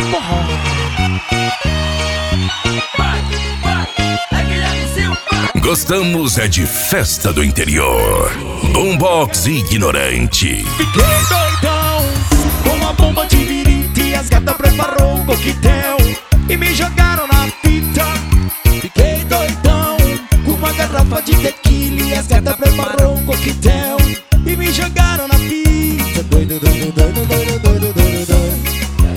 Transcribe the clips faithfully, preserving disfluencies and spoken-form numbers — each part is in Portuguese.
forró. Gostamos é de festa do interior. Boombox ignorante. Fiquei doidão com a bomba de birita e as gatas preparou um coquetel e me jogaram na fita. Fiquei doidão com uma garrafa de tequila e as gatas preparou um coquetel e me jogaram na fita. Doido, doido, doido, doido, doido, doido, doido.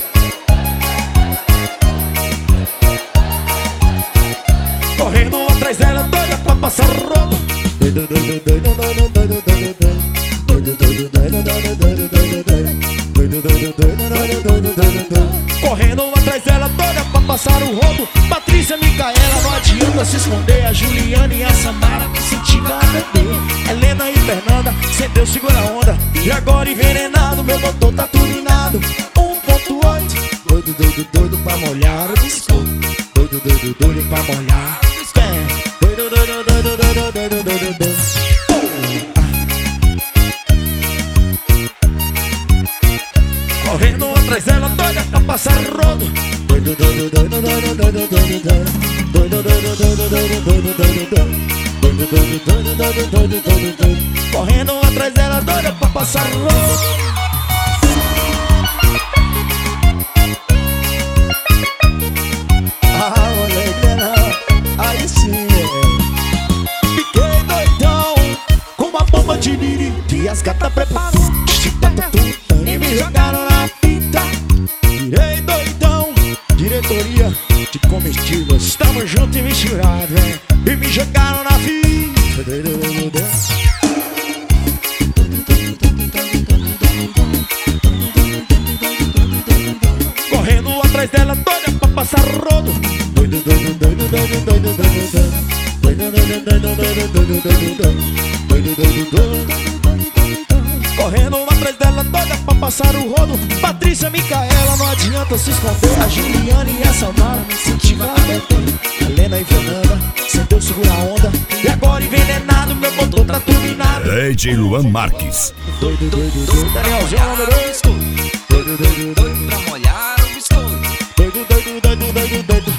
Correndo atrás dela, doida pra passar rodo. Doido, doido, doido, doido, doido, doido, doido, doido, doido, doido, doido, doido, doido, doido, doido, doido, doido, doido, doido. Correndo atrás dela, doida pra passar o rodo. Patrícia, Micaela, não adianta se esconder. A Juliana e a Samara me incentivam a beber. Helena e Fernanda, sem Deus segura a onda. E agora envenenado, meu motor tá turbinado. um ponto oito. Doido, doido, doido pra molhar o biscoito. Doido, doido, doido pra molhar. Doido, doido, doido, doido, doido, doido, doido. Correndo atrás dela, doida pra passar rodo. Doido, doido, doido, doido, doido, doido, doido. Doido, doido, doido, doido, doido, doido, doido. Doido, doido, doido, doido, doido, doido, doido. Correndo atrás dela, doida pra passar rodo. Ah, moleque, aí sim. Fiquei doidão com uma bomba de birita e as gatas preparou e me jogaram na fita. Virei doidão, diretoria de comestíveis, estamos juntos e misturados, hein? E me jogaram na fita. Correndo atrás dela, doida pra passar rodo. Doido, doido, doido, doido, doido, doido, doido. Doido, doido, doido, doido, doido, doido, doido, doido, doido. Correndo atrás dela, doida pra passar o rodo. Patrícia, Micaela, não adianta se esconder. A Juliana e a Samara me incentivam a beber. Helena e Fernanda, sem Deus segura a onda. E agora envenenado, meu motor tá turbinado. D J Luan Marques. Doido, doido, doido, Danielzinho, número dois. Doido, doido, doido pra molhar o biscoito. Doido, doido, doido, doido, doido.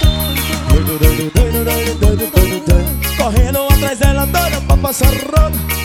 Doido, doido, doido, doido, doido, doido. Correndo atrás dela, doida pra passar rodo.